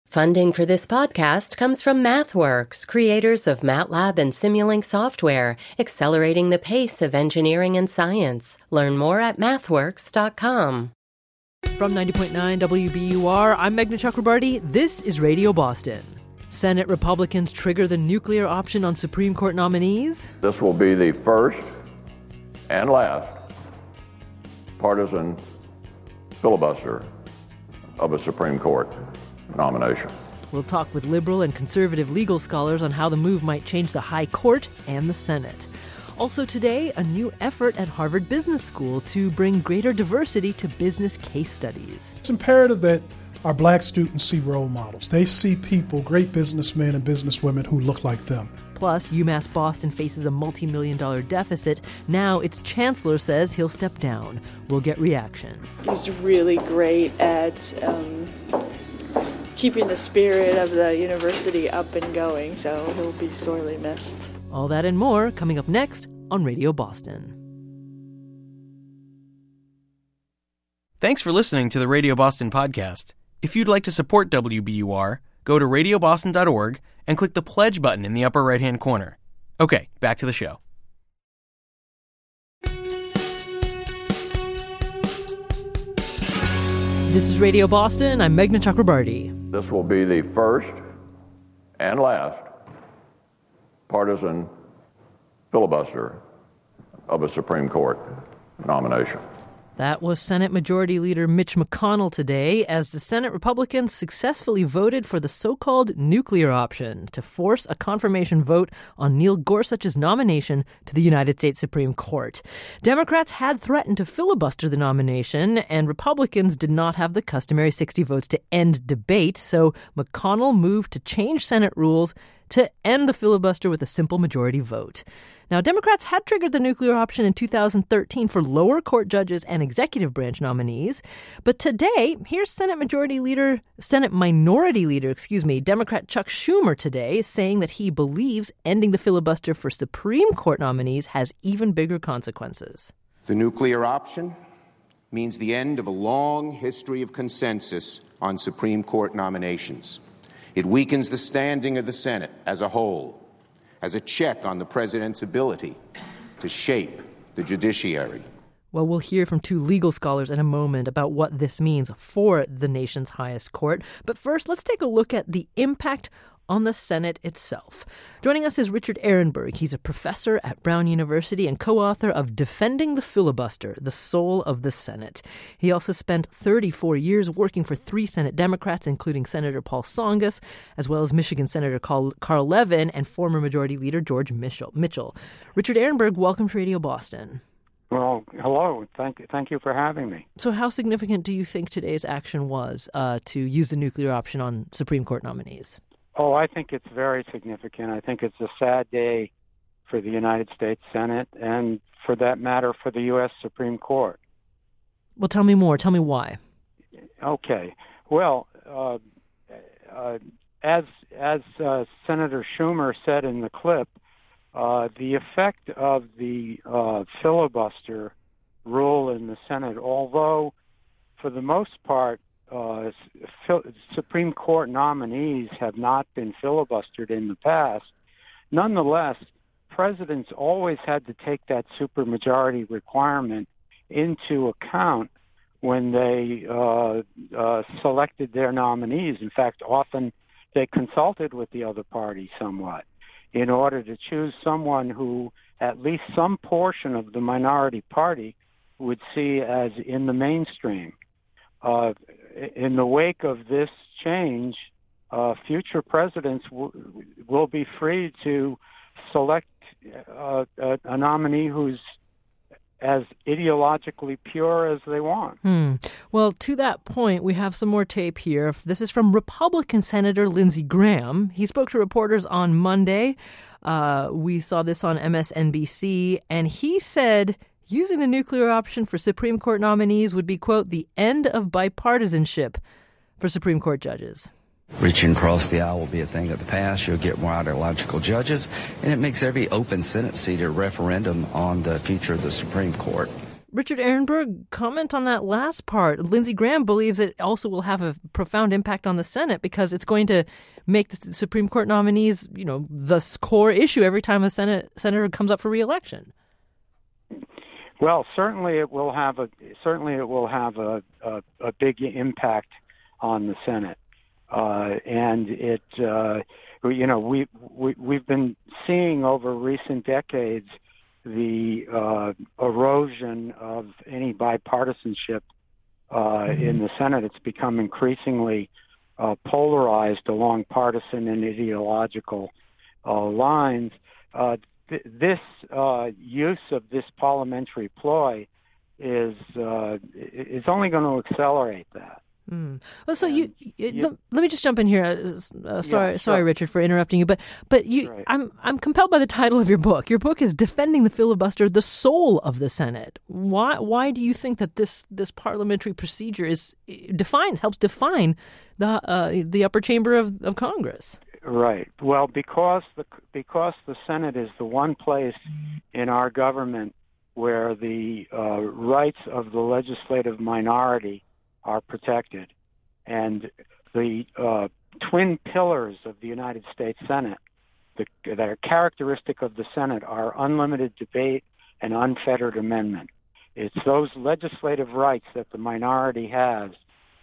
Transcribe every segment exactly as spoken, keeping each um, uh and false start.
Funding for this podcast comes from MathWorks, creators of MATLAB and Simulink software, accelerating the pace of engineering and science. Learn more at mathworks dot com. From ninety point nine W B U R, I'm Meghna Chakrabarty. This is Radio Boston. Senate Republicans trigger the nuclear option on Supreme Court nominees. This will be the first and last partisan filibuster of a Supreme Court nomination. We'll talk with liberal and conservative legal scholars on how the move might change the High Court and the Senate. Also today, a new effort at Harvard Business School to bring greater diversity to business case studies. It's imperative that our black students see role models. They see people, great businessmen and businesswomen who look like them. Plus, UMass Boston faces a multi-million dollar deficit. Now its chancellor says he'll step down. We'll get reaction. He's really great at um, keeping the spirit of the university up and going, so he'll be sorely missed. All that and more coming up next on Radio Boston. Thanks for listening to the Radio Boston podcast. If you'd like to support W B U R, go to radio boston dot org and click the pledge button in the upper right-hand corner. Okay, back to the show. This is Radio Boston. I'm Meghna Chakrabarty. This will be the first and last partisan filibuster of a Supreme Court nomination. That was Senate Majority Leader Mitch McConnell today as the Senate Republicans successfully voted for the so-called nuclear option to force a confirmation vote on Neil Gorsuch's nomination to the United States Supreme Court. Democrats had threatened to filibuster the nomination, and Republicans did not have the customary sixty votes to end debate, so McConnell moved to change Senate rules to end the filibuster with a simple majority vote. Now, Democrats had triggered the nuclear option in two thousand thirteen for lower court judges and executive branch nominees. But today, here's Senate Majority Leader, Senate Minority Leader, excuse me, Democrat Chuck Schumer today saying that he believes ending the filibuster for Supreme Court nominees has even bigger consequences. The nuclear option means the end of a long history of consensus on Supreme Court nominations. It weakens the standing of the Senate as a whole, as a check on the president's ability to shape the judiciary. Well, we'll hear from two legal scholars in a moment about what this means for the nation's highest court. But first, let's take a look at the impact on the Senate itself. Joining us is Richard Ehrenberg. He's a professor at Brown University and co-author of Defending the Filibuster, The Soul of the Senate. He also spent thirty-four years working for three Senate Democrats, including Senator Paul Tsongas, as well as Michigan Senator Carl, Carl Levin and former Majority Leader George Mitchell. Mitchell. Richard Ehrenberg, welcome to Radio Boston. Well, hello. Thank, thank you for having me. So how significant do you think today's action was uh, to use the nuclear option on Supreme Court nominees? Oh, I think it's very significant. I think it's a sad day for the United States Senate and, for that matter, for the U S Supreme Court. Well, tell me more. Tell me why. Okay. Well, uh, uh, as as uh, Senator Schumer said in the clip, uh, the effect of the uh, filibuster rule in the Senate, although for the most part, Uh, Supreme Court nominees have not been filibustered in the past. Nonetheless, presidents always had to take that supermajority requirement into account when they uh, uh, selected their nominees. In fact, often they consulted with the other party somewhat in order to choose someone who at least some portion of the minority party would see as in the mainstream. Uh, in the wake of this change, uh, future presidents w- will be free to select uh, a, a nominee who's as ideologically pure as they want. Hmm. Well, to that point, we have some more tape here. This is from Republican Senator Lindsey Graham. He spoke to reporters on Monday. Uh, we saw this on M S N B C, and he said using the nuclear option for Supreme Court nominees would be, quote, the end of bipartisanship for Supreme Court judges. Reaching across the aisle will be a thing of the past. You'll get more ideological judges, and it makes every open Senate seat a referendum on the future of the Supreme Court. Richard Ehrenberg, comment on that last part. Lindsey Graham believes it also will have a profound impact on the Senate because it's going to make the Supreme Court nominees, you know, the core issue every time a Senate senator comes up for re-election. Well, certainly it will have a certainly it will have a a, a big impact on the Senate, uh, and it uh, you know we, we we've been seeing over recent decades the uh, erosion of any bipartisanship uh, in the Senate. It's become increasingly uh, polarized along partisan and ideological uh, lines. Uh, th- this uh, use of this parliamentary ploy is uh, is only going to accelerate that. Mm. Well, so you, you let, let me just jump in here. Uh, sorry, yeah, sure. sorry, Richard, for interrupting you. But but you, right. I'm I'm compelled by the title of your book. Your book is "Defending the Filibuster: The Soul of the Senate." Why why do you think that this this parliamentary procedure is defines helps define the uh, the upper chamber of, of Congress? Right. Well, because the because the Senate is the one place in our government where the uh, rights of the legislative minority are protected. And the uh, twin pillars of the United States Senate the, that are characteristic of the Senate are unlimited debate and unfettered amendment. It's those legislative rights that the minority has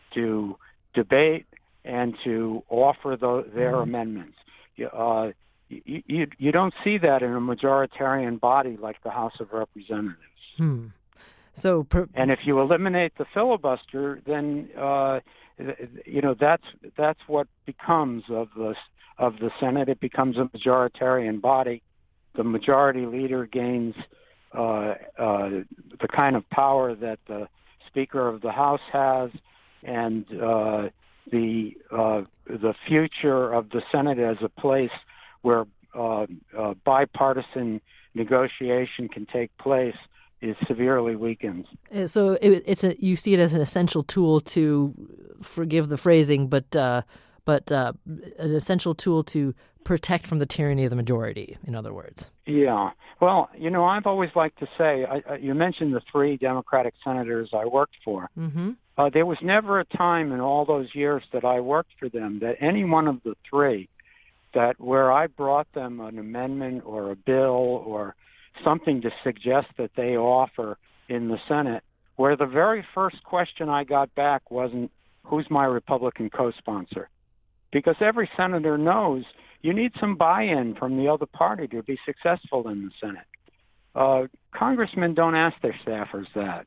to debate and to offer the, their mm-hmm. amendments. Uh, you, you, you don't see that in a majoritarian body like the House of Representatives. Hmm. So, per- and if you eliminate the filibuster, then uh, you know that's that's what becomes of the of the Senate. It becomes a majoritarian body. The majority leader gains uh, uh, the kind of power that the Speaker of the House has, and uh, the uh, the future of the Senate as a place where uh, uh, bipartisan negotiation can take place is severely weakened. So it, it's a you see it as an essential tool to, forgive the phrasing, but uh, but uh, an essential tool to protect from the tyranny of the majority. In other words. Yeah. Well, you know, I've always liked to say. I, I, you mentioned the three Democratic senators I worked for. Mm-hmm. Uh, there was never a time in all those years that I worked for them that any one of the three that where I brought them an amendment or a bill or something to suggest that they offer in the Senate, where the very first question I got back wasn't, who's my Republican co-sponsor? Because every senator knows you need some buy-in from the other party to be successful in the Senate. Uh, congressmen don't ask their staffers that,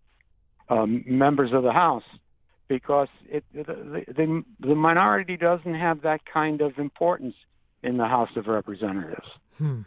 um, members of the House, because it, the, the, the minority doesn't have that kind of importance in the House of Representatives. Hmm.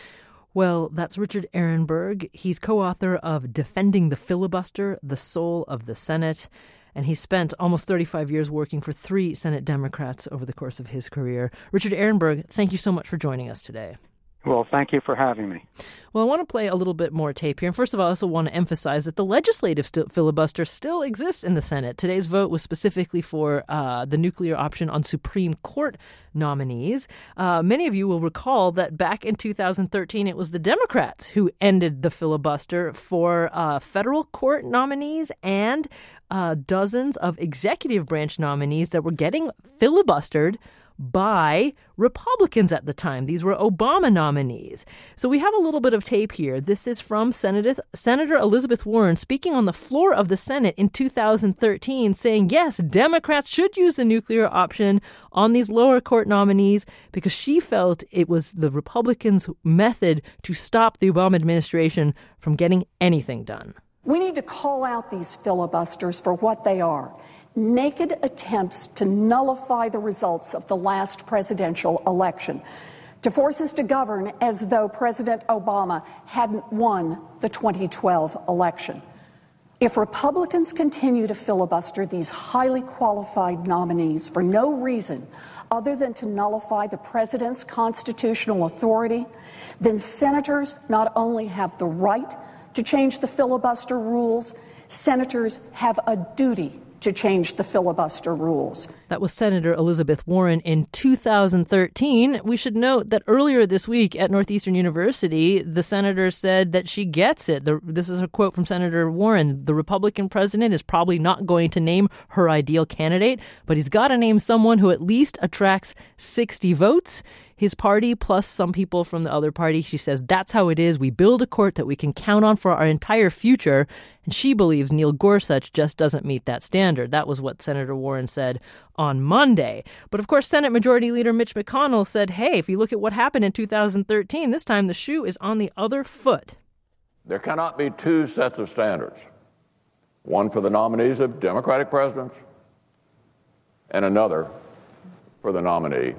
Well, that's Richard Ehrenberg. He's co-author of Defending the Filibuster, The Soul of the Senate, and he spent almost thirty-five years working for three Senate Democrats over the course of his career. Richard Ehrenberg, thank you so much for joining us today. Well, thank you for having me. Well, I want to play a little bit more tape here. And first of all, I also want to emphasize that the legislative st- filibuster still exists in the Senate. Today's vote was specifically for uh, the nuclear option on Supreme Court nominees. Uh, many of you will recall that back in two thousand thirteen, it was the Democrats who ended the filibuster for uh, federal court nominees and uh, dozens of executive branch nominees that were getting filibustered by Republicans at the time. These were Obama nominees. So we have a little bit of tape here. This is from Senator, Senator Elizabeth Warren speaking on the floor of the Senate in two thousand thirteen, saying, yes, Democrats should use the nuclear option on these lower court nominees because she felt it was the Republicans' method to stop the Obama administration from getting anything done. We need to call out these filibusters for what they are. Naked attempts to nullify the results of the last presidential election, to force us to govern as though President Obama hadn't won the twenty twelve election. If Republicans continue to filibuster these highly qualified nominees for no reason other than to nullify the president's constitutional authority, then senators not only have the right to change the filibuster rules, senators have a duty to change the filibuster rules. That was Senator Elizabeth Warren in two thousand thirteen. We should note that earlier this week at Northeastern University, the senator said that she gets it. The, this is a quote from Senator Warren. The Republican president is probably not going to name her ideal candidate, but he's got to name someone who at least attracts sixty votes. His party plus some people from the other party. She says that's how it is. We build a court that we can count on for our entire future. And she believes Neil Gorsuch just doesn't meet that standard. That was what Senator Warren said on Monday. But of course, Senate Majority Leader Mitch McConnell said, hey, if you look at what happened in two thousand thirteen, this time the shoe is on the other foot. There cannot be two sets of standards, one for the nominees of Democratic presidents and another for the nominee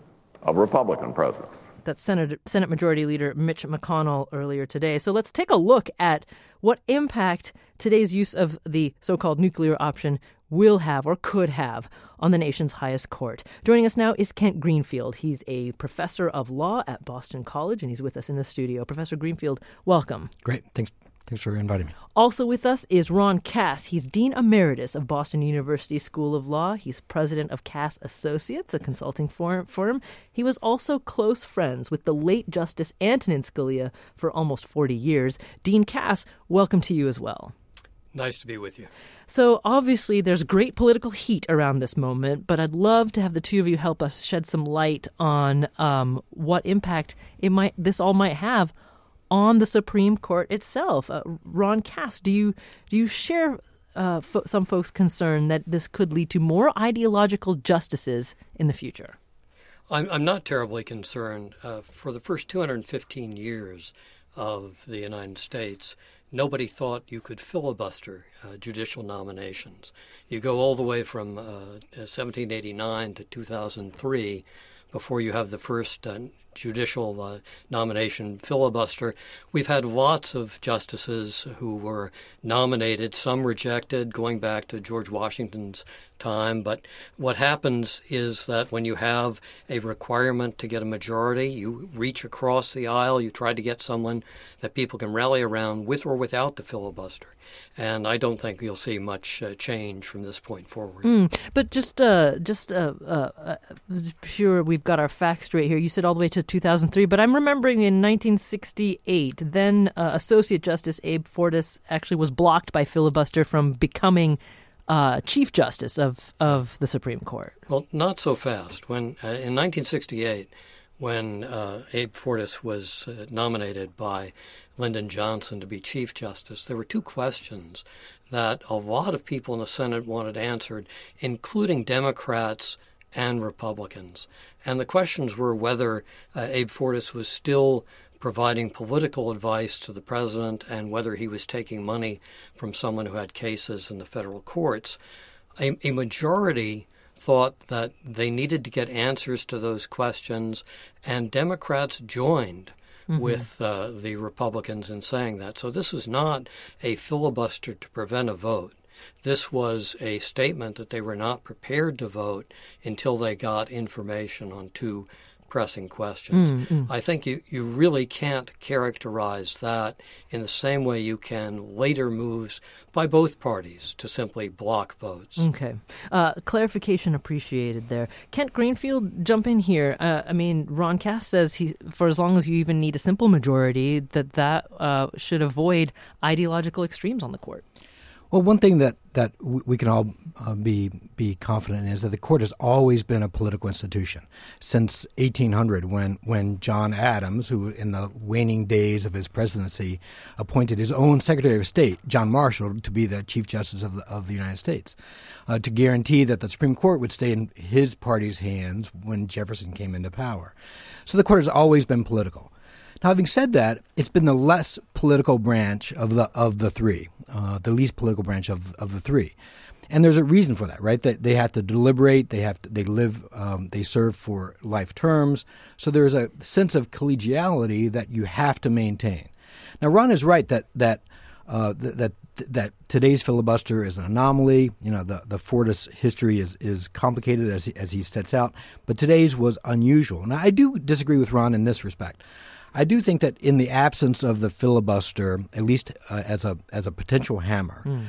of Republican presidents. That's Senate, Senate Majority Leader Mitch McConnell earlier today. So let's take a look at what impact today's use of the so-called nuclear option will have or could have on the nation's highest court. Joining us now is Kent Greenfield. He's a professor of law at Boston College, and he's with us in the studio. Professor Greenfield, welcome. Great. Thanks. Thanks for inviting me. Also with us is Ron Cass. He's Dean Emeritus of Boston University School of Law. He's president of Cass Associates, a consulting firm. He was also close friends with the late Justice Antonin Scalia for almost forty years. Dean Cass, welcome to you as well. Nice to be with you. So obviously there's great political heat around this moment, but I'd love to have the two of you help us shed some light on um, what impact it might this all might have on the Supreme Court itself. Uh, Ron Cass, do you do you share uh, fo- some folks' concern that this could lead to more ideological justices in the future? I'm, I'm not terribly concerned. Uh, for the first two hundred fifteen years of the United States, nobody thought you could filibuster uh, judicial nominations. You go all the way from uh, seventeen eighty-nine to two thousand three before you have the first uh, judicial uh, nomination filibuster. We've had lots of justices who were nominated, some rejected, going back to George Washington's time. But what happens is that when you have a requirement to get a majority, you reach across the aisle, you try to get someone that people can rally around with or without the filibuster. And I don't think you'll see much uh, change from this point forward. Mm, but just, uh, just uh, uh, uh, sure we've got our facts straight here. You said all the way to two thousand three, but I'm remembering in nineteen sixty-eight, then uh, Associate Justice Abe Fortas actually was blocked by filibuster from becoming uh, Chief Justice of, of the Supreme Court. Well, not so fast. When uh, in nineteen sixty-eight, when uh, Abe Fortas was uh, nominated by Lyndon Johnson to be Chief Justice, there were two questions that a lot of people in the Senate wanted answered, including Democrats and Republicans. And the questions were whether uh, Abe Fortas was still providing political advice to the president and whether he was taking money from someone who had cases in the federal courts. A, a majority thought that they needed to get answers to those questions, and Democrats joined mm-hmm. with uh, the Republicans in saying that. So this was not a filibuster to prevent a vote. This was a statement that they were not prepared to vote until they got information on two pressing questions. Mm-hmm. I think you, you really can't characterize that in the same way you can later moves by both parties to simply block votes. Okay. Uh, clarification appreciated there. Kent Greenfield, jump in here. Uh, I mean, Ron Cass says he, for as long as you even need a simple majority, that that uh, should avoid ideological extremes on the court. Well, one thing that, that we can all uh, be be confident in is that the court has always been a political institution since eighteen hundred, when when John Adams, who in the waning days of his presidency appointed his own Secretary of State, John Marshall, to be the Chief Justice of the, of the United States, uh, to guarantee that the Supreme Court would stay in his party's hands when Jefferson came into power. So the court has always been political. Now, having said that, it's been the less political branch of the of the three, uh, the least political branch of of the three, and there's a reason for that, right? That they have to deliberate, they have to, they live, um, they serve for life terms, so there's a sense of collegiality that you have to maintain. Now, Ron is right that that uh, th- that that today's filibuster is an anomaly. You know, the the Fortas history is is complicated as he, as he sets out, but today's was unusual. Now, I do disagree with Ron in this respect. I do think that in the absence of the filibuster, at least uh, as a as a potential hammer, mm.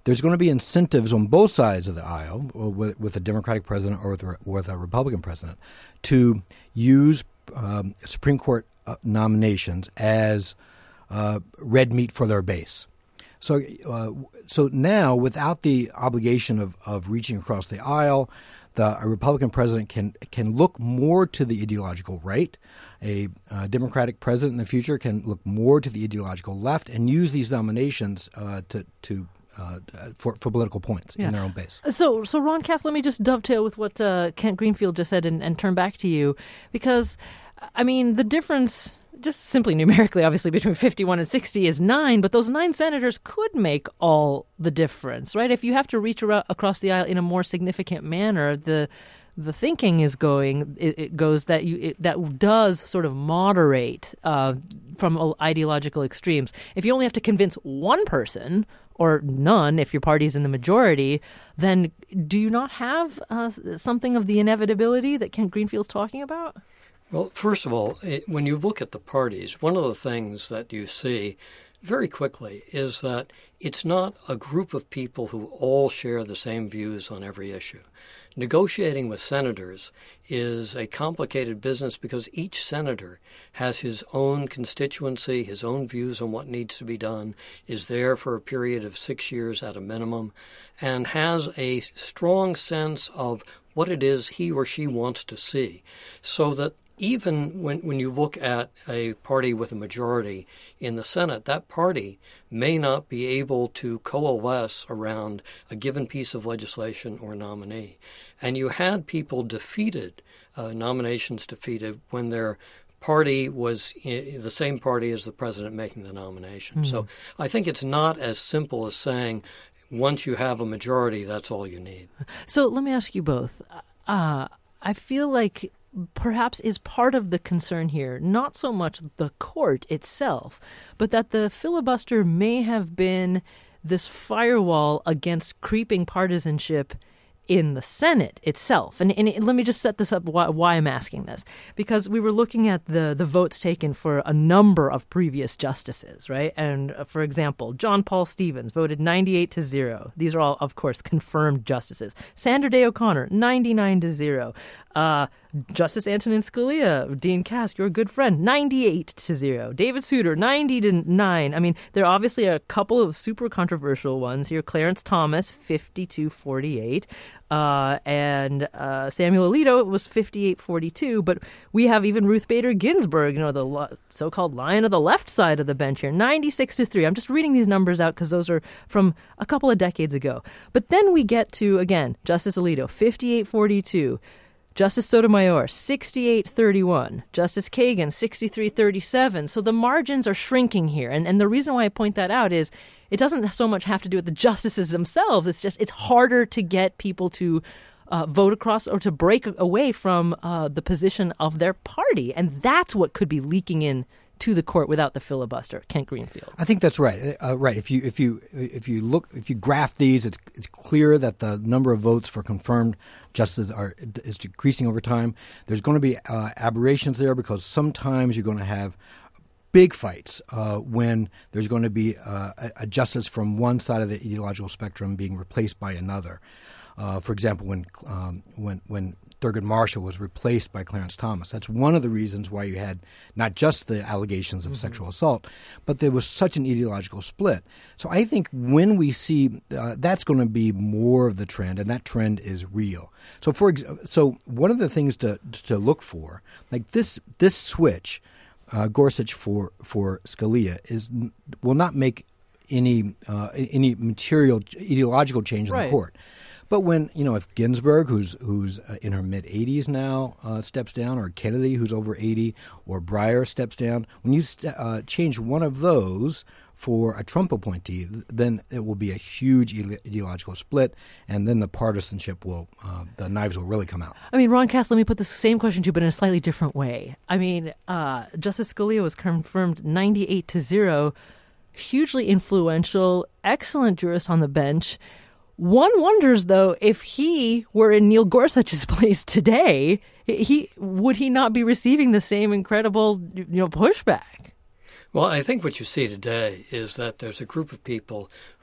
there's going to be incentives on both sides of the aisle, with, with a Democratic president or with, with a Republican president, to use um, Supreme Court uh, nominations as uh, red meat for their base. So, uh, so now, without the obligation of, of reaching across the aisle, the a Republican president can can look more to the ideological right. A uh, Democratic president in the future can look more to the ideological left and use these nominations uh, to to uh, for for political points yeah. in their own base. So, so Ron Cass, let me just dovetail with what uh, Kent Greenfield just said and, and turn back to you, because I mean the difference, just simply numerically, obviously, between fifty-one and sixty is nine, but those nine senators could make all the difference, right? If you have to reach around, across the aisle in a more significant manner, the the thinking is going, it, it goes that you it, that does sort of moderate uh, from ideological extremes. If you only have to convince one person, or none if your party's in the majority, then do you not have uh, something of the inevitability that Kent Greenfield's talking about? Well, first of all, it, when you look at the parties, one of the things that you see very quickly is that it's not a group of people who all share the same views on every issue. Negotiating with senators is a complicated business because each senator has his own constituency, his own views on what needs to be done, is there for a period of six years at a minimum, and has a strong sense of what it is he or she wants to see, so that even when, when you look at a party with a majority in the Senate, that party may not be able to coalesce around a given piece of legislation or nominee. And you had people defeated, uh, nominations defeated, when their party was in the same party as the president making the nomination. Mm-hmm. So I think it's not as simple as saying once you have a majority, that's all you need. So let me ask you both. Uh, I feel like perhaps is part of the concern here, not so much the court itself, but that the filibuster may have been this firewall against creeping partisanship in the Senate itself. And, and it, let me just set this up why, why I'm asking this. Because we were looking at the, the votes taken for a number of previous justices, right? And uh, for example, John Paul Stevens voted ninety-eight to zero. These are all, of course, confirmed justices. Sandra Day O'Connor, ninety-nine to zero. Uh, Justice Antonin Scalia, Dean Kass, your good friend, ninety-eight to zero. David Souter, ninety to nine. I mean, there are obviously a couple of super controversial ones here. Clarence Thomas, fifty-two forty-eight. Uh, and uh, Samuel Alito, it was fifty-eight forty-two. But we have even Ruth Bader Ginsburg, you know, the lo- so-called lion of the left side of the bench here, ninety-six to three. I'm just reading these numbers out because those are from a couple of decades ago. But then we get to, again, Justice Alito, fifty-eight forty-two. Justice Sotomayor, sixty-eight thirty-one. Justice Kagan, sixty-three thirty-seven. So the margins are shrinking here. And, and the reason why I point that out is it doesn't so much have to do with the justices themselves. It's just it's harder to get people to uh, vote across or to break away from uh, the position of their party. And that's what could be leaking in to the court without the filibuster. Kent Greenfield. I think that's right. Uh, right. If you if you if you look if you graph these, it's it's clear that the number of votes for confirmed justices are is decreasing over time. There's going to be uh, aberrations there because sometimes you're going to have big fights uh, when there's going to be uh, a, a justice from one side of the ideological spectrum being replaced by another. Uh, for example, when um, when when Thurgood Marshall was replaced by Clarence Thomas. That's one of the reasons why you had not just the allegations of mm-hmm. sexual assault, but there was such an ideological split. So I think when we see uh, that's going to be more of the trend, and that trend is real. So for ex- so one of the things to to look for, like this this switch, uh, Gorsuch for for Scalia is will not make any uh, any material ideological change in right. the court. But when, you know, if Ginsburg, who's who's uh, in her mid-eighties now, uh, steps down, or Kennedy, who's over eighty, or Breyer steps down, when you st- uh, change one of those for a Trump appointee, then it will be a huge ideological split, and then the partisanship will, uh, the knives will really come out. I mean, Ron Cass, let me put the same question to you, but in a slightly different way. I mean, uh, Justice Scalia was confirmed ninety-eight to zero, hugely influential, excellent jurist on the bench. One wonders, though, if he were in Neil Gorsuch's place today, he would he not be receiving the same incredible, you know, pushback? Well, I think what you see today is that there's a group of people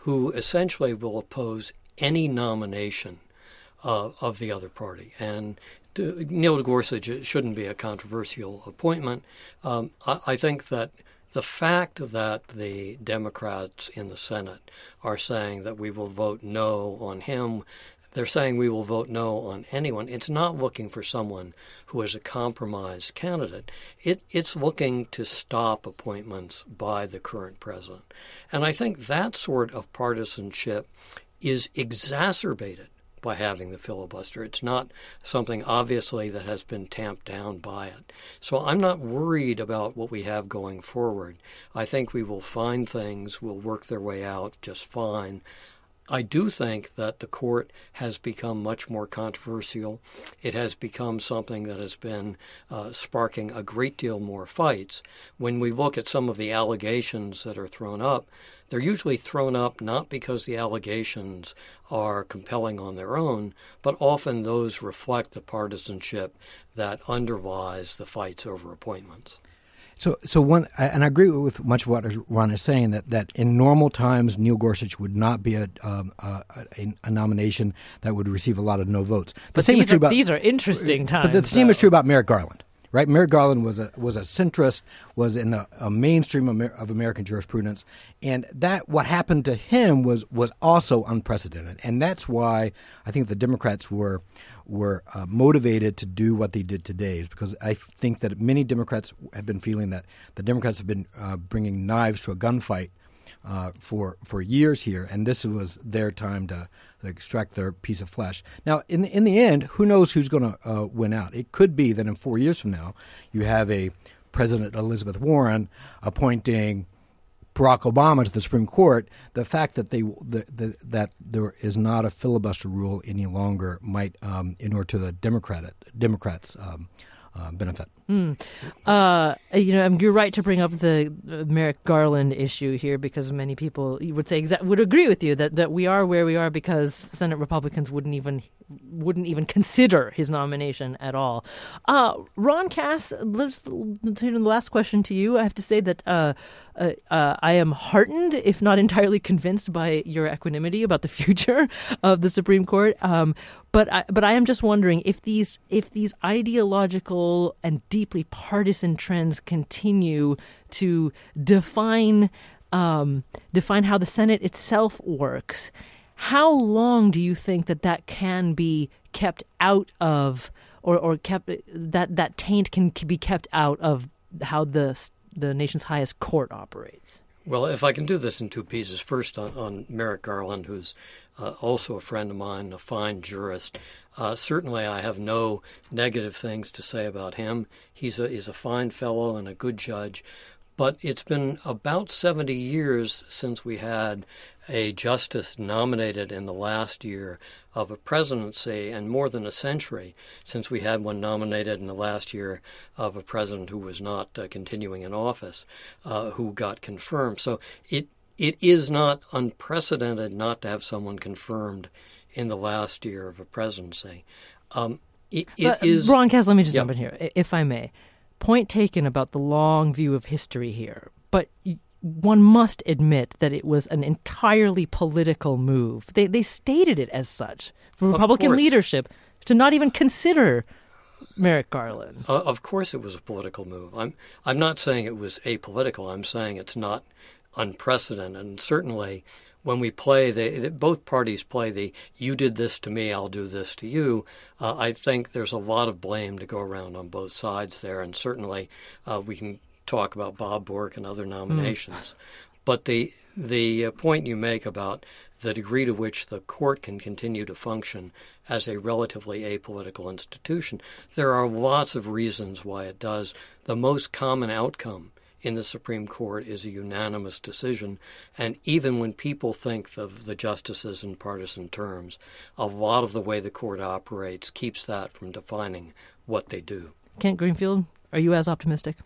who essentially will oppose any nomination uh, of the other party. And Neil Gorsuch shouldn't be a controversial appointment. Um, I, I think that the fact that the Democrats in the Senate are saying that we will vote no on him, they're saying we will vote no on anyone. It's not looking for someone who is a compromised candidate. It, it's looking to stop appointments by the current president. And I think that sort of partisanship is exacerbated by having the filibuster. It's not something, obviously, that has been tamped down by it. So I'm not worried about what we have going forward. I think we will find things, will work their way out just fine. I do think that the court has become much more controversial. It has become something that has been uh, sparking a great deal more fights. When we look at some of the allegations that are thrown up, they're usually thrown up not because the allegations are compelling on their own, but often those reflect the partisanship that underlies the fights over appointments. So, so one, and I agree with much of what Ron is saying, that, that in normal times, Neil Gorsuch would not be a, um, a, a, a nomination that would receive a lot of no votes. The but same these, is true are, about, these are interesting times. But the same though. is true about Merrick Garland, right? Merrick Garland was a was a centrist, was in the a mainstream of, of American jurisprudence, and that what happened to him was was also unprecedented, and that's why I think the Democrats were. were uh, motivated to do what they did today, is because I think that many Democrats have been feeling that the Democrats have been uh, bringing knives to a gunfight uh, for for years here, and this was their time to, to extract their piece of flesh. Now, in in the end, who knows who's going to uh, win out? It could be that in four years from now, you have a President Elizabeth Warren appointing Barack Obama to the Supreme Court. The fact that they the, the, that there is not a filibuster rule any longer might um, inure to the Democrat Democrats' um, uh, benefit. Mm. Uh, you know, you're right to bring up the Merrick Garland issue here, because many people would say exa- would agree with you that, that we are where we are because Senate Republicans wouldn't even wouldn't even consider his nomination at all. Uh, Ron Cass, let's turn the last question to you. I have to say that uh, uh, uh, I am heartened, if not entirely convinced, by your equanimity about the future of the Supreme Court. Um, but I, but I am just wondering if these if these ideological and deeply partisan trends continue to define um, define how the Senate itself works. How long do you think that that can be kept out of, or, or kept that that taint can be kept out of how the the nation's highest court operates? Well, if I can do this in two pieces. First, on, on Merrick Garland, who's uh, also a friend of mine, a fine jurist. Uh, certainly, I have no negative things to say about him. He's a he's a fine fellow and a good judge. But it's been about seventy years since we had a justice nominated in the last year of a presidency, and more than a century since we had one nominated in the last year of a president who was not uh, continuing in office, uh, who got confirmed. So it it is not unprecedented not to have someone confirmed in the last year of a presidency. Um, it, it but, is Ron Cass, let me just yeah. jump in here, if I may. Point taken about the long view of history here, but one must admit that it was an entirely political move. They they stated it as such for Republican leadership to not even consider Merrick Garland. Uh, of course it was a political move. I'm I'm not saying it was apolitical. I'm saying it's not unprecedented. And certainly when we play, the, the, both parties play the you did this to me, I'll do this to you, uh, I think there's a lot of blame to go around on both sides there. And certainly uh, we can talk about Bob Bork and other nominations. Mm. But the the point you make about the degree to which the court can continue to function as a relatively apolitical institution, there are lots of reasons why it does. The most common outcome in the Supreme Court is a unanimous decision, and even when people think of the justices in partisan terms, a lot of the way the court operates keeps that from defining what they do. Kent Greenfield, are you as optimistic?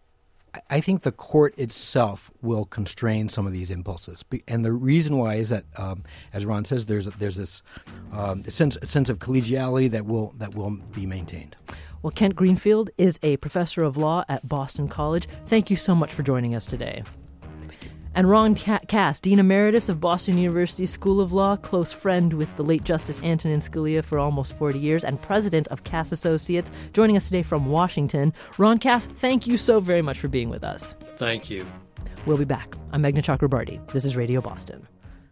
I think the court itself will constrain some of these impulses, and the reason why is that, um, as Ron says, there's there's this um, sense sense of collegiality that will that will be maintained. Well, Kent Greenfield is a professor of law at Boston College. Thank you so much for joining us today. Thank you. And Ron Cass, Dean Emeritus of Boston University School of Law, close friend with the late Justice Antonin Scalia for almost forty years, and president of Cass Associates, joining us today from Washington. Ron Cass, thank you so very much for being with us. Thank you. We'll be back. I'm Meghna Chakrabarti. This is Radio Boston.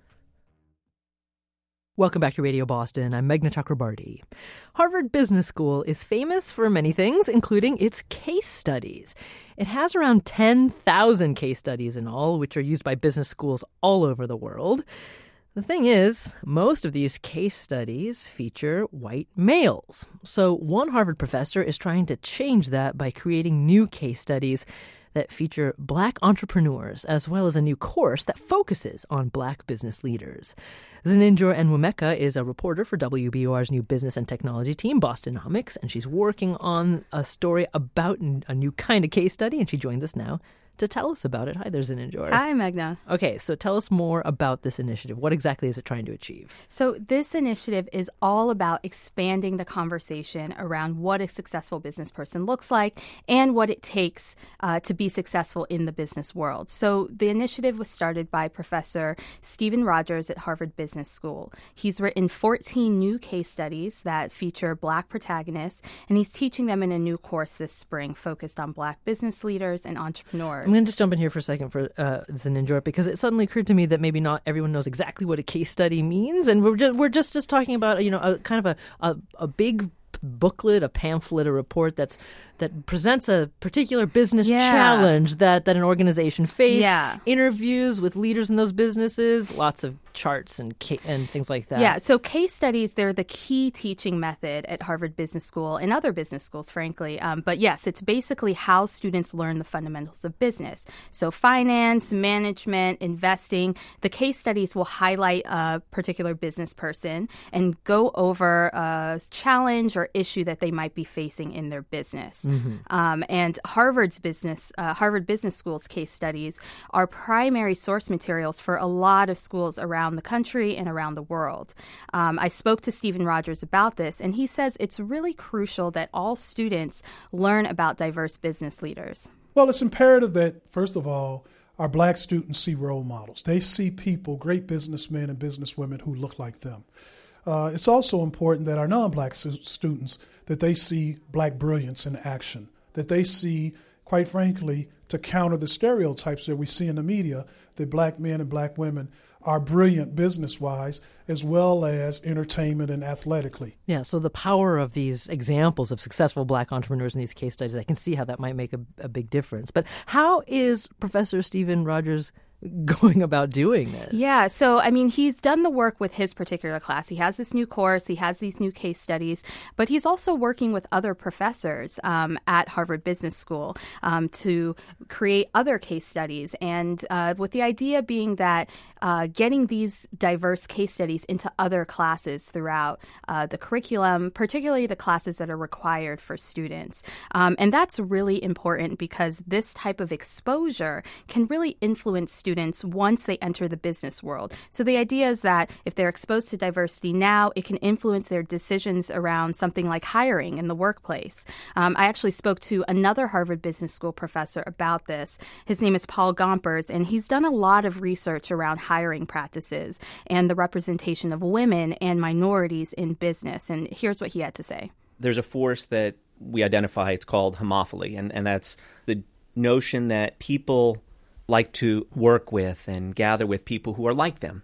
Welcome back to Radio Boston. I'm Meghna Chakrabarti. Harvard Business School is famous for many things, including its case studies. It has around ten thousand case studies in all, which are used by business schools all over the world. The thing is, most of these case studies feature white males. So one Harvard professor is trying to change that by creating new case studies that feature black entrepreneurs, as well as a new course that focuses on black business leaders. Zeninjor Enwemeka is a reporter for W B U R's new business and technology team, Bostonomics, and she's working on a story about a new kind of case study, and she joins us now to tell us about it. Hi there, Zeninjor. Hi, Meghna. Okay, so tell us more about this initiative. What exactly is it trying to achieve? So this initiative is all about expanding the conversation around what a successful business person looks like and what it takes uh, to be successful in the business world. So the initiative was started by Professor Stephen Rogers at Harvard Business School. He's written fourteen new case studies that feature black protagonists, and he's teaching them in a new course this spring focused on black business leaders and entrepreneurs. I'm going to just jump in here for a second for uh, Zeninjor, because it suddenly occurred to me that maybe not everyone knows exactly what a case study means, and we're just, we're just, just talking about, you know, a kind of a, a, a big booklet, a pamphlet, a report that's that presents a particular business yeah. challenge that, that an organization faced, yeah. interviews with leaders in those businesses, lots of charts and ca- and things like that. Yeah, so case studies, they're the key teaching method at Harvard Business School and other business schools, frankly. Um, but yes, it's basically how students learn the fundamentals of business. So finance, management, investing, the case studies will highlight a particular business person and go over a challenge or issue that they might be facing in their business. Mm-hmm. Um, and Harvard's business, uh, Harvard Business School's case studies are primary source materials for a lot of schools around the country and around the world. Um, I spoke to Stephen Rogers about this, and he says it's really crucial that all students learn about diverse business leaders. Well, it's imperative that, first of all, our black students see role models. They see people, great businessmen and businesswomen who look like them. Uh, it's also important that our non-black su- students, that they see black brilliance in action, that they see, quite frankly, to counter the stereotypes that we see in the media, that black men and black women are brilliant business-wise as well as entertainment and athletically. Yeah, so the power of these examples of successful black entrepreneurs in these case studies, I can see how that might make a, a big difference. But how is Professor Stephen Rogers going about doing this? Yeah, so I mean, he's done the work with his particular class. He has this new course, he has these new case studies, but he's also working with other professors um, at Harvard Business School um, to create other case studies, and uh, with the idea being that uh, getting these diverse case studies into other classes throughout uh, the curriculum, particularly the classes that are required for students. Um, and that's really important because this type of exposure can really influence students students once they enter the business world. So the idea is that if they're exposed to diversity now, it can influence their decisions around something like hiring in the workplace. Um, I actually spoke to another Harvard Business School professor about this. His name is Paul Gompers, and he's done a lot of research around hiring practices and the representation of women and minorities in business. And here's what he had to say. There's a force that we identify, it's called homophily, and, and that's the notion that people like to work with and gather with people who are like them.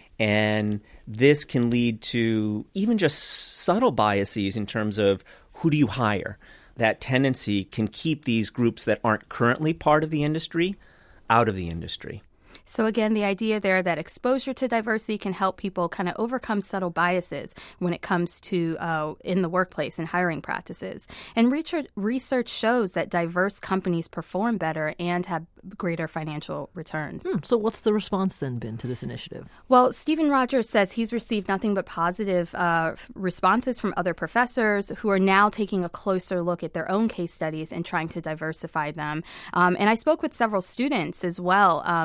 And this can lead to even just subtle biases in terms of who do you hire. That tendency can keep these groups that aren't currently part of the industry out of the industry. So again, the idea there that exposure to diversity can help people kind of overcome subtle biases when it comes to uh, in the workplace and hiring practices. And research, research shows that diverse companies perform better and have greater financial returns. Hmm. So what's the response then been to this initiative? Well, Stephen Rogers says he's received nothing but positive uh, responses from other professors who are now taking a closer look at their own case studies and trying to diversify them. Um, and I spoke with several students as well um, who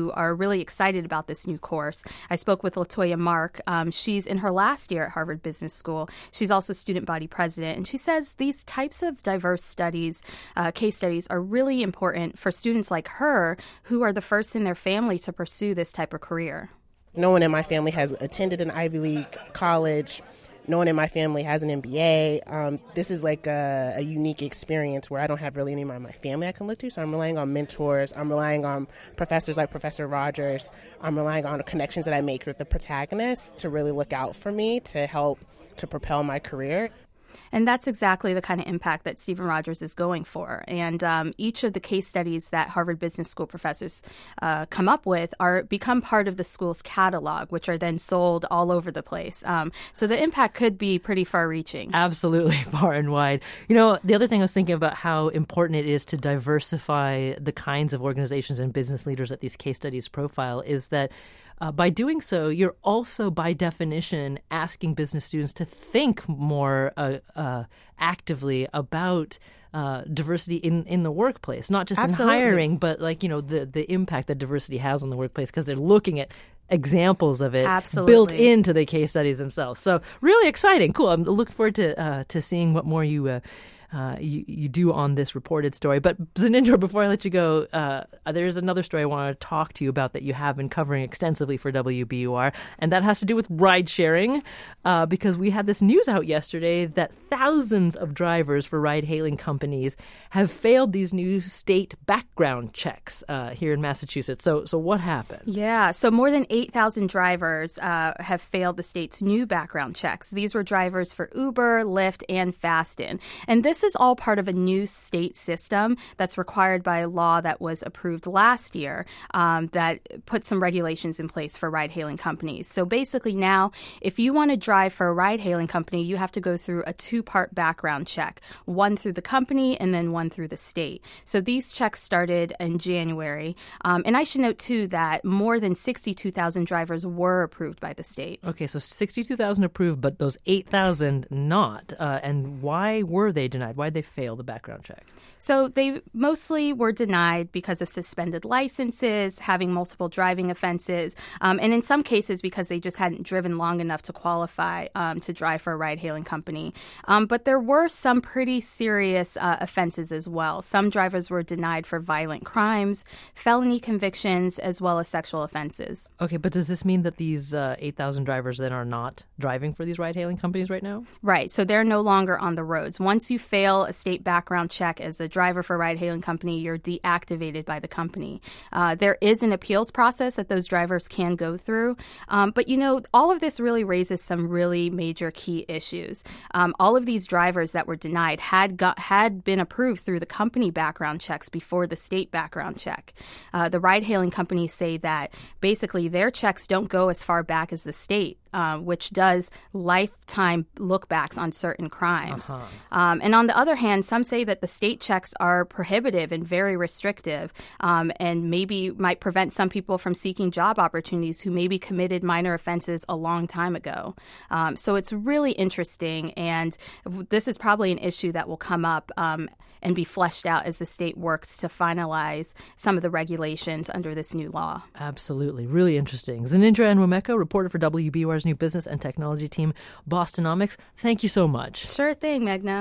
who are really excited about this new course. I spoke with Latoya Mark. Um, she's in her last year at Harvard Business School. She's also student body president, and she says these types of diverse studies, uh, case studies, are really important for students like her who are the first in their family to pursue this type of career. No one in my family has attended an Ivy League college. No one in my family has an M B A. Um, this is like a, a unique experience where I don't have really anyone in my family I can look to. So I'm relying on mentors. I'm relying on professors like Professor Rogers. I'm relying on the connections that I make with the protagonists to really look out for me to help to propel my career. And that's exactly the kind of impact that Stephen Rogers is going for. And um, each of the case studies that Harvard Business School professors uh, come up with are become part of the school's catalog, which are then sold all over the place. Um, so the impact could be pretty far-reaching. Absolutely, far and wide. You know, the other thing I was thinking about how important it is to diversify the kinds of organizations and business leaders that these case studies profile is that Uh, by doing so, you're also, by definition, asking business students to think more uh, uh, actively about uh, diversity in, in the workplace, not just Absolutely. in hiring, but like, you know, the, the impact that diversity has on the workplace because they're looking at examples of it Absolutely. built into the case studies themselves. So really exciting. Cool. I'm looking forward to uh, to seeing what more you uh, Uh, you, you do on this reported story. But Zanindra, before I let you go, uh, there's another story I want to talk to you about that you have been covering extensively for W B U R, and that has to do with ride sharing, uh, because we had this news out yesterday that thousands of drivers for ride-hailing companies have failed these new state background checks uh, here in Massachusetts. So, so what happened? Yeah, so more than eight thousand drivers uh, have failed the state's new background checks. These were drivers for Uber, Lyft, and Fasten. And this This is all part of a new state system that's required by a law that was approved last year um, that put some regulations in place for ride-hailing companies. So basically now, if you want to drive for a ride-hailing company, you have to go through a two-part background check, one through the company and then one through the state. So these checks started in January. Um, and I should note, too, that more than sixty-two thousand drivers were approved by the state. Okay, so sixty-two thousand approved, but those eight thousand not. Uh, and why were they denied? Why did they fail the background check? So they mostly were denied because of suspended licenses, having multiple driving offenses, um, and in some cases because they just hadn't driven long enough to qualify um, to drive for a ride-hailing company. Um, but there were some pretty serious uh, offenses as well. Some drivers were denied for violent crimes, felony convictions, as well as sexual offenses. Okay, but does this mean that these uh, eight thousand drivers then are not driving for these ride-hailing companies right now? Right, so they're no longer on the roads. Once you fail a state background check as a driver for a ride-hailing company, you're deactivated by the company. Uh, there is an appeals process that those drivers can go through. Um, but, you know, all of this really raises some really major key issues. Um, all of these drivers that were denied had got, had been approved through the company background checks before the state background check. Uh, the ride-hailing companies say that basically their checks don't go as far back as the state. Uh, which does lifetime lookbacks on certain crimes. Uh-huh. Um, and on the other hand, some say that the state checks are prohibitive and very restrictive um, and maybe might prevent some people from seeking job opportunities who maybe committed minor offenses a long time ago. Um, so it's really interesting, and this is probably an issue that will come up um, and be fleshed out as the state works to finalize some of the regulations under this new law. Absolutely. Really interesting. Zanindra Nwameko, reporter for W B U R's new business and technology team, Bostonomics. Thank you so much. Sure thing, Meghna.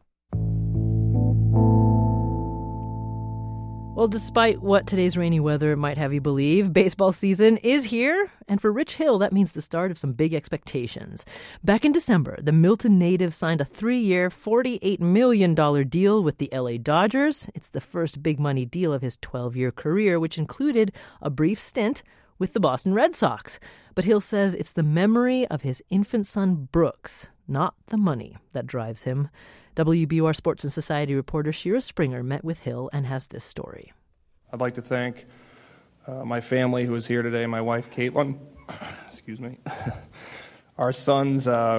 Well, despite what today's rainy weather might have you believe, baseball season is here. And for Rich Hill, that means the start of some big expectations. Back in December, the Milton native signed a three-year, forty-eight million dollars deal with the L A Dodgers. It's the first big money deal of his twelve-year career, which included a brief stint with the Boston Red Sox. But Hill says it's the memory of his infant son, Brooks, not the money, that drives him. W B U R Sports and Society reporter Shira Springer met with Hill and has this story. I'd like to thank uh, my family who is here today, my wife, Caitlin, excuse me, our sons, uh,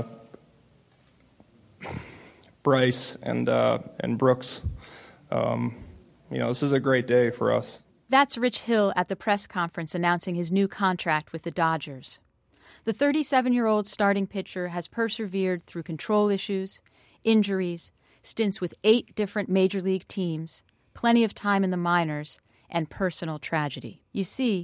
Bryce and, uh, and Brooks. Um, you know, this is a great day for us. That's Rich Hill at the press conference announcing his new contract with the Dodgers. The thirty-seven-year-old starting pitcher has persevered through control issues, injuries, stints with eight different major league teams, plenty of time in the minors, and personal tragedy. You see,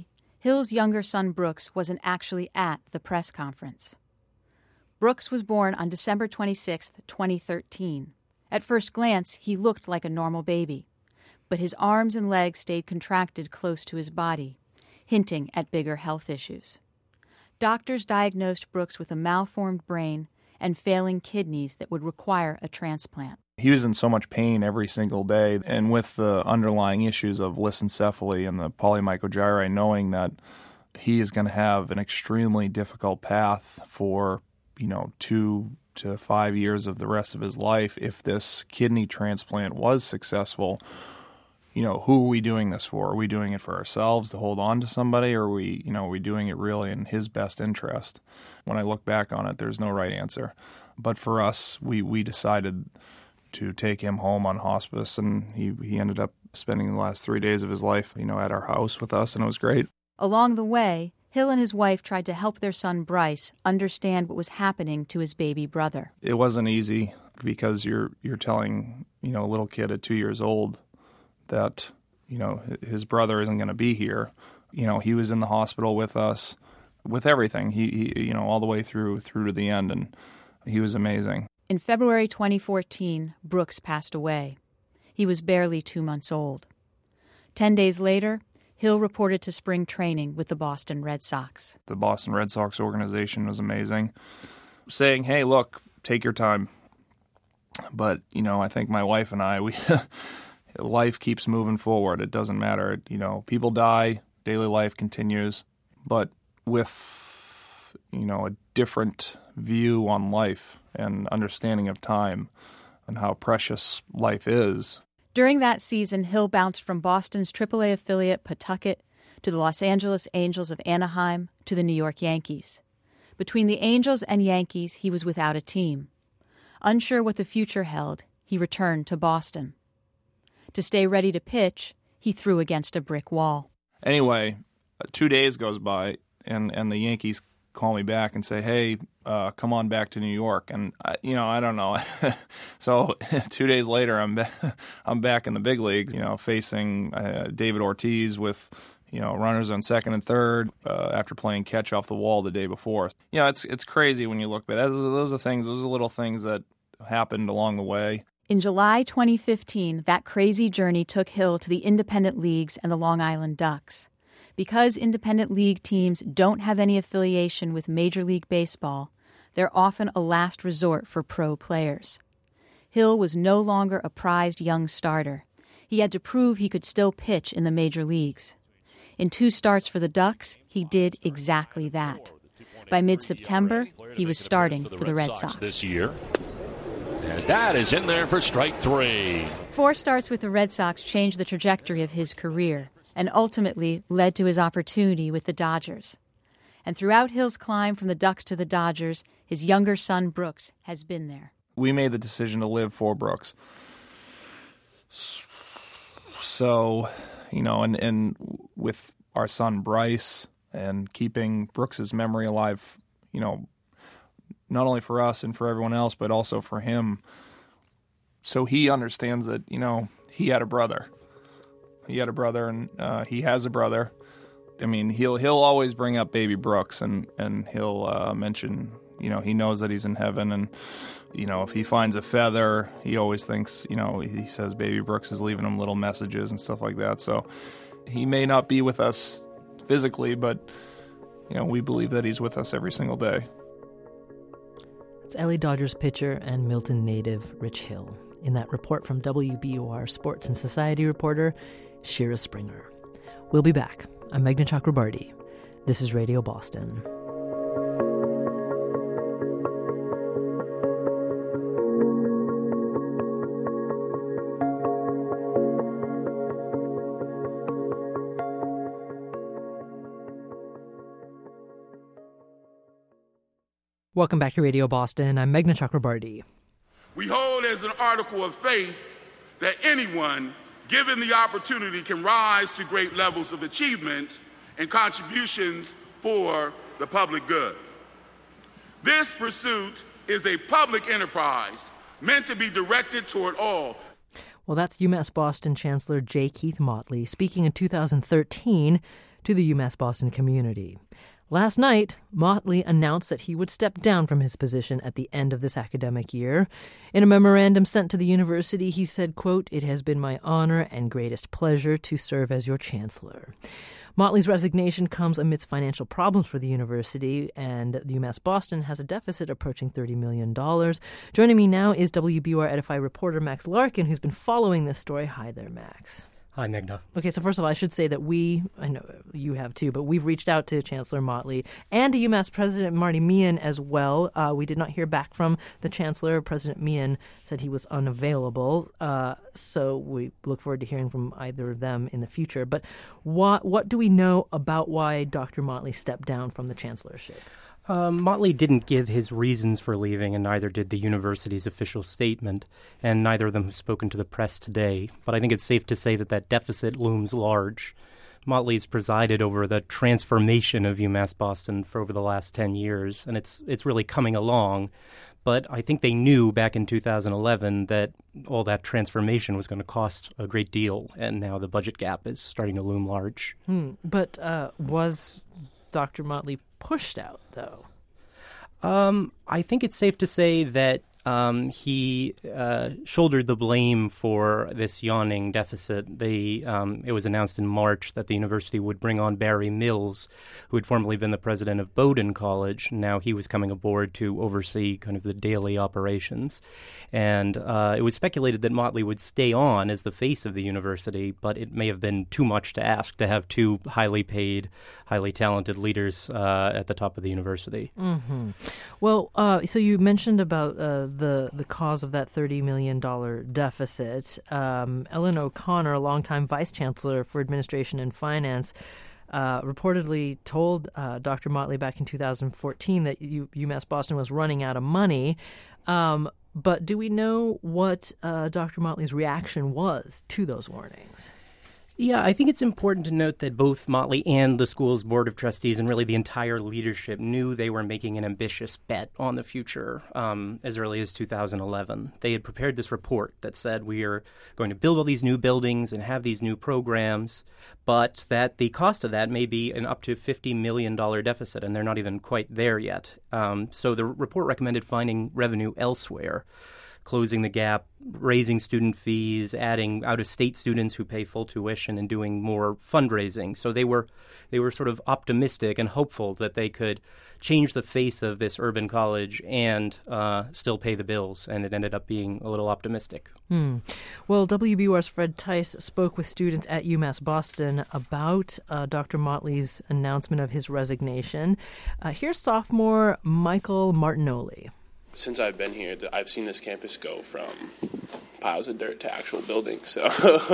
Hill's younger son Brooks wasn't actually at the press conference. Brooks was born on December twenty-sixth, twenty thirteen. At first glance, he looked like a normal baby, but his arms and legs stayed contracted close to his body, hinting at bigger health issues. Doctors diagnosed Brooks with a malformed brain and failing kidneys that would require a transplant. He was in so much pain every single day, and with the underlying issues of lissencephaly and the polymicrogyri, knowing that he is going to have an extremely difficult path for, you know, two to five years of the rest of his life if this kidney transplant was successful. You know, who are we doing this for? Are we doing it for ourselves to hold on to somebody, or are we, you know, are we doing it really in his best interest? When I look back on it, there's no right answer. But for us, we, we decided to take him home on hospice, and he, he ended up spending the last three days of his life, you know, at our house with us, and it was great. Along the way, Hill and his wife tried to help their son Bryce understand what was happening to his baby brother. It wasn't easy because you're you're telling, you know, a little kid at two years old that, you know, his brother isn't going to be here. You know, he was in the hospital with us, with everything. He, he, you know, all the way through through to the end, and he was amazing. In February twenty fourteen, Brooks passed away. He was barely two months old. Ten days later, Hill reported to spring training with the Boston Red Sox. The Boston Red Sox organization was amazing, saying, hey, look, take your time. But, you know, I think my wife and I, we life keeps moving forward. It doesn't matter. You know, people die, daily life continues, but with, you know, a different view on life and understanding of time and how precious life is. During that season, Hill bounced from Boston's triple A affiliate Pawtucket to the Los Angeles Angels of Anaheim to the New York Yankees. Between the Angels and Yankees, he was without a team. Unsure what the future held, he returned to Boston. To stay ready to pitch, he threw against a brick wall. Anyway, two days goes by, and, and the Yankees call me back and say, hey, uh, come on back to New York. And, I, you know, I don't know. So two days later, I'm, ba- I'm back in the big leagues, you know, facing uh, David Ortiz with, you know, runners on second and third uh, after playing catch off the wall the day before. You know, it's it's crazy when you look back. Those, those are things, those are little things that happened along the way. In July twenty fifteen, that crazy journey took Hill to the independent leagues and the Long Island Ducks. Because independent league teams don't have any affiliation with Major League Baseball, they're often a last resort for pro players. Hill was no longer a prized young starter. He had to prove he could still pitch in the major leagues. In two starts for the Ducks, he did exactly that. By mid-September, he was starting for the Red Sox. This year, as that is in there for strike three. Four starts with the Red Sox changed the trajectory of his career and ultimately led to his opportunity with the Dodgers. And throughout Hill's climb from the Ducks to the Dodgers, his younger son Brooks has been there. We made the decision to live for Brooks. So, you know, and, and with our son Bryce and keeping Brooks's memory alive, you know, not only for us and for everyone else, but also for him. So he understands that, you know, he had a brother. He had a brother, and uh, he has a brother. I mean, he'll he'll always bring up baby Brooks, and, and he'll uh, mention, you know, he knows that he's in heaven, and, you know, if he finds a feather, he always thinks, you know, he says baby Brooks is leaving him little messages and stuff like that. So he may not be with us physically, but, you know, we believe that he's with us every single day. It's L A Dodgers pitcher and Milton native Rich Hill in that report from W B U R Sports and Society reporter Shira Springer. We'll be back. I'm Meghna Chakrabarti. This is Radio Boston. Welcome back to Radio Boston. I'm Meghna Chakrabarti. We hold as an article of faith that anyone given the opportunity can rise to great levels of achievement and contributions for the public good. This pursuit is a public enterprise meant to be directed toward all. Well, that's UMass Boston Chancellor J. Keith Motley speaking in two thousand thirteen to the UMass Boston community. Last night, Motley announced that he would step down from his position at the end of this academic year. In a memorandum sent to the university, he said, quote, "It has been my honor and greatest pleasure to serve as your chancellor." Motley's resignation comes amidst financial problems for the university, and UMass Boston has a deficit approaching thirty million dollars. Joining me now is W B U R Edify reporter Max Larkin, who's been following this story. Hi there, Max. Hi, Meghna. Okay, so first of all, I should say that we, I know you have too, but we've reached out to Chancellor Motley and to UMass President Marty Meehan as well. Uh, we did not hear back from the Chancellor. President Meehan said he was unavailable, uh, so we look forward to hearing from either of them in the future. But what, what do we know about why Doctor Motley stepped down from the chancellorship? Um, Motley didn't give his reasons for leaving, and neither did the university's official statement, and neither of them have spoken to the press today. But I think it's safe to say that that deficit looms large. Motley's presided over the transformation of UMass Boston for over the last ten years, and it's it's really coming along. But I think they knew back in two thousand eleven that all that transformation was going to cost a great deal, and now the budget gap is starting to loom large. Hmm. But uh, was Doctor Motley pushed out, though? Um, I think it's safe to say that um, he uh, shouldered the blame for this yawning deficit. The, um, it was announced in March that the university would bring on Barry Mills, who had formerly been the president of Bowdoin College. Now he was coming aboard to oversee kind of the daily operations. And uh, it was speculated that Motley would stay on as the face of the university, but it may have been too much to ask to have two highly paid, highly talented leaders uh, at the top of the university. Mm-hmm. Well, uh, so you mentioned about uh, the the cause of that thirty million dollars deficit. Um, Ellen O'Connor, a longtime vice chancellor for administration and finance, uh, reportedly told uh, Doctor Motley back in two thousand fourteen that U- UMass Boston was running out of money. Um, but do we know what uh, Doctor Motley's reaction was to those warnings? Yeah, I think it's important to note that both Motley and the school's board of trustees and really the entire leadership knew they were making an ambitious bet on the future um, as early as two thousand eleven. They had prepared this report that said we are going to build all these new buildings and have these new programs, but that the cost of that may be an up to fifty million dollars deficit, and they're not even quite there yet. Um, so the report recommended finding revenue elsewhere, closing the gap, raising student fees, adding out-of-state students who pay full tuition, and doing more fundraising. So they were they were sort of optimistic and hopeful that they could change the face of this urban college and uh, still pay the bills, and it ended up being a little optimistic. Hmm. Well, W B U R's Fred Tice spoke with students at UMass Boston about uh, Doctor Motley's announcement of his resignation. Uh, here's sophomore Michael Martinoli. Since I've been here, I've seen this campus go from piles of dirt to actual buildings. So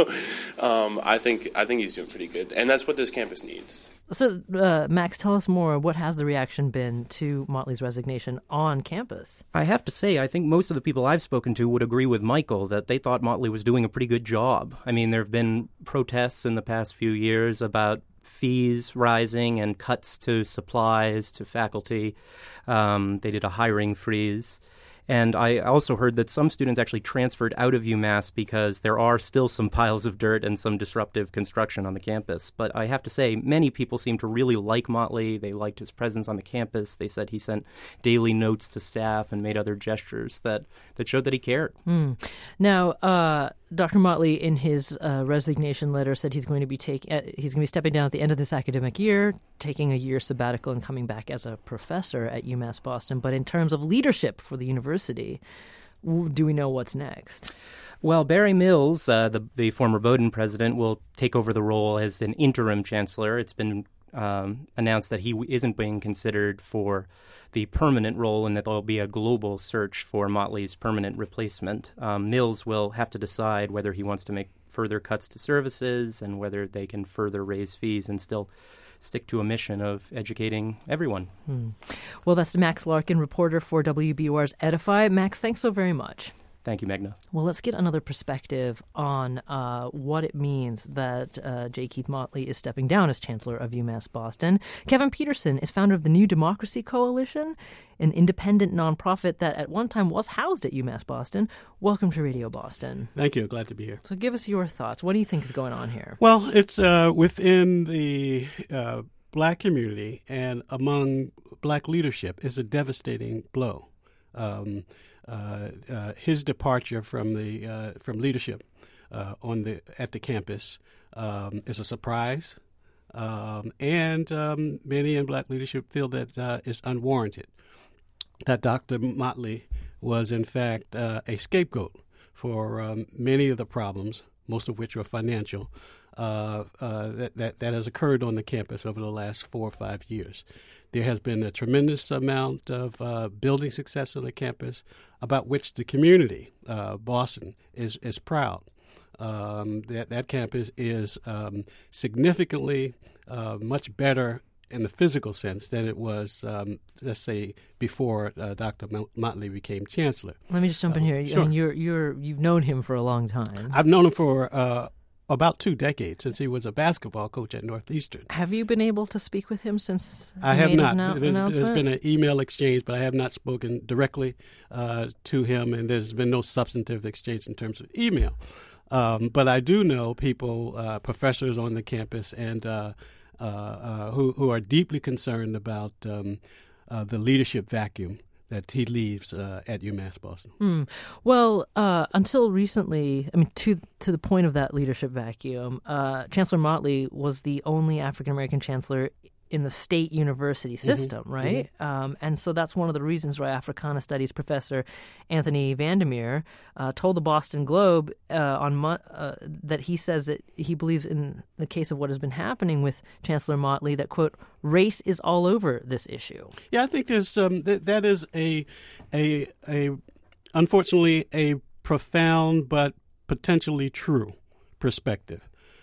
um, I think I think he's doing pretty good, and that's what this campus needs. So, uh, Max, tell us more. What has the reaction been to Motley's resignation on campus? I have to say, I think most of the people I've spoken to would agree with Michael that they thought Motley was doing a pretty good job. I mean, there have been protests in the past few years about fees rising and cuts to supplies, to faculty. Um, they did a hiring freeze. And I also heard that some students actually transferred out of UMass because there are still some piles of dirt and some disruptive construction on the campus. But I have to say, many people seem to really like Motley. They liked his presence on the campus. They said he sent daily notes to staff and made other gestures that, that showed that he cared. Mm. Now, uh, Doctor Motley, in his uh, resignation letter, said he's going to be take, uh, he's going to be stepping down at the end of this academic year, taking a year sabbatical and coming back as a professor at UMass Boston. But in terms of leadership for the university, do we know what's next? Well, Barry Mills, uh, the, the former Bowdoin president, will take over the role as an interim chancellor. It's been um, announced that he w- isn't being considered for the permanent role and that there will be a global search for Motley's permanent replacement. Um, Mills will have to decide whether he wants to make further cuts to services and whether they can further raise fees and still stick to a mission of educating everyone. Hmm. Well, that's Max Larkin, reporter for W B U R's Edify. Max, thanks so very much. Thank you, Meghna. Well, let's get another perspective on uh, what it means that uh, J. Keith Motley is stepping down as Chancellor of UMass Boston. Kevin Peterson is founder of the New Democracy Coalition, an independent nonprofit that at one time was housed at UMass Boston. Welcome to Radio Boston. Thank you. Glad to be here. So give us your thoughts. What do you think is going on here? Well, it's uh, within the uh, black community and among black leadership is a devastating blow. Um, uh, uh, his departure from the uh, from leadership uh, on the at the campus um, is a surprise, um, and um, many in black leadership feel that uh, it's unwarranted. That Doctor Motley was in fact uh, a scapegoat for um, many of the problems, most of which are financial, uh, uh, that, that that has occurred on the campus over the last four or five years. There has been a tremendous amount of uh, building success on the campus about which the community, uh, Boston, is is proud. Um, that, that campus is um, significantly uh, much better in the physical sense than it was, um, let's say, before uh, Doctor Motley became chancellor. Let me just jump in here. Uh, sure. I mean, you're you're you've known him for a long time. I've known him for uh, about two decades, since he was a basketball coach at Northeastern. Have you been able to speak with him since he I have made not. his now- there's, announcement? there's been an email exchange, but I have not spoken directly uh, to him, and there's been no substantive exchange in terms of email. Um, but I do know people, uh, professors on the campus, and uh, uh, uh, who who are deeply concerned about um, uh, the leadership vacuum that he leaves uh, at UMass Boston. Mm. Well, uh, until recently, I mean, to to the point of that leadership vacuum, uh, Chancellor Motley was the only African American chancellor in the state university system, Mm-hmm. right? Mm-hmm. Um, and so that's one of the reasons why Africana Studies professor Anthony Vandermeer uh, told the Boston Globe uh, on Mo- uh, that he says that he believes in the case of what has been happening with Chancellor Motley that, quote, race is all over this issue. Yeah, I think there's um, th- that is a a a unfortunately a profound but potentially true perspective.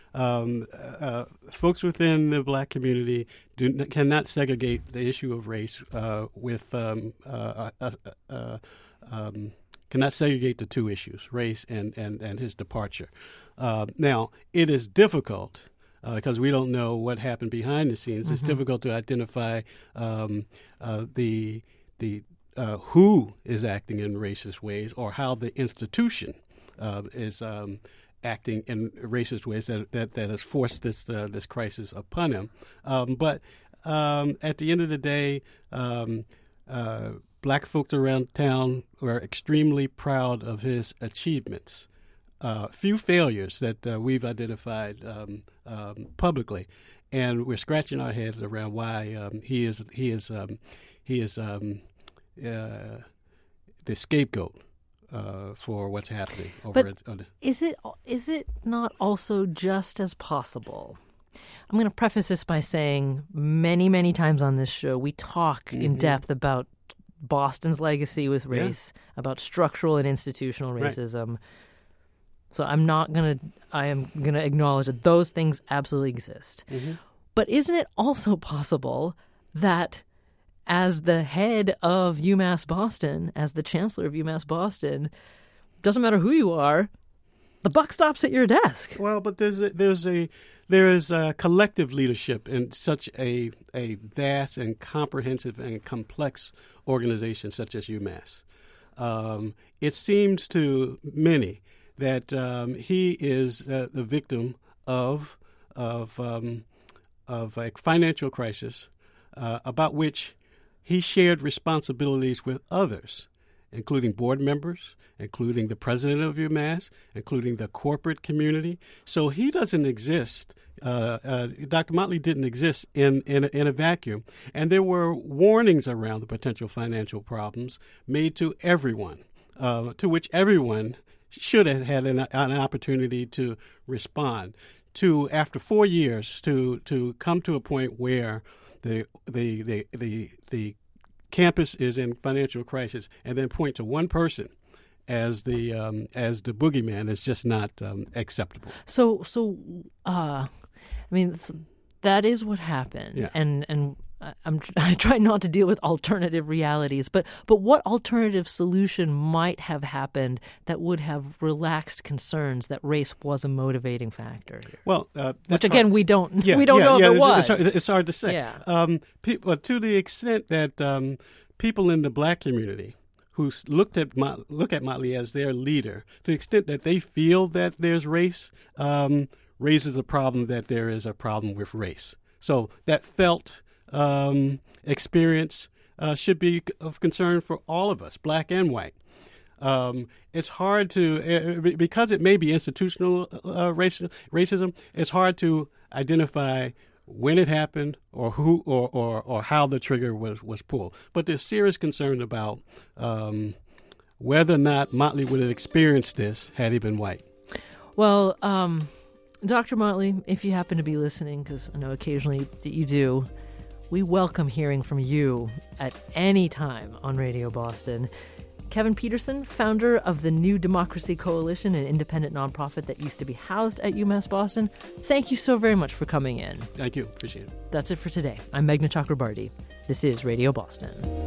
Um, uh, folks within the black community do n- cannot segregate the issue of race uh, with um, uh, uh, uh, um, cannot segregate the two issues, race and and and his departure. Uh, now, it is difficult because uh, we don't know what happened behind the scenes. Mm-hmm. It's difficult to identify um, uh, the the uh, who is acting in racist ways or how the institution uh, is. Um, acting in racist ways that that, that has forced this uh, this crisis upon him. Um, but um, at the end of the day, um, uh, black folks around town were extremely proud of his achievements. Uh, few failures that uh, we've identified um, um, publicly, and we're scratching our heads around why um, he is he is um, he is um, uh, the scapegoat. Uh, for what's happening over but at, on the, is it is it not also just as possible? I'm going to preface this by saying many, many times on this show we talk mm-hmm. in depth about Boston's legacy with race, yeah. about structural and institutional racism. Right. So I'm not going to I am going to acknowledge that those things absolutely exist. Mm-hmm. But isn't it also possible that as the head of UMass Boston, as the chancellor of UMass Boston, doesn't matter who you are, the buck stops at your desk? Well, but there's a, there's a there is a collective leadership in such a a vast and comprehensive and complex organization such as UMass. Um, it seems to many that um, he is uh, the victim of of um, of a financial crisis uh, about which he shared responsibilities with others, including board members, including the president of UMass, including the corporate community. So he doesn't exist. Uh, uh, Doctor Motley didn't exist in, in, a, in a vacuum. And there were warnings around the potential financial problems made to everyone, uh, to which everyone should have had an, an opportunity to respond. To, after four years, to, to come to a point where The the, the the the campus is in financial crisis, and then point to one person as the um, as the boogeyman is just not um, acceptable. So so, uh, I mean, That is what happened. Yeah. And and I'm I try not to deal with alternative realities, but but what alternative solution might have happened that would have relaxed concerns that race was a motivating factor here? Well, uh, which again hard. we don't yeah, we don't yeah, know yeah, if it it's, was. It's hard, it's hard to say. Yeah. Um, pe- well, to the extent that um, people in the black community who s- looked at Mot- look at Motley as their leader, to the extent that they feel that there's race, um, raises a problem that there is a problem with race. So that felt um, experience uh, should be of concern for all of us, black and white. Um, it's hard to, uh, because it may be institutional uh, raci- racism, it's hard to identify when it happened or who or, or, or how the trigger was, was pulled. But there's serious concern about um, whether or not Motley would have experienced this had he been white. Well, um, Doctor Motley, if you happen to be listening, because I know occasionally that you do, we welcome hearing from you at any time on Radio Boston. Kevin Peterson, founder of the New Democracy Coalition, an independent nonprofit that used to be housed at UMass Boston, thank you so very much for coming in. Thank you. Appreciate it. That's it for today. I'm Meghna Chakrabarti. This is Radio Boston.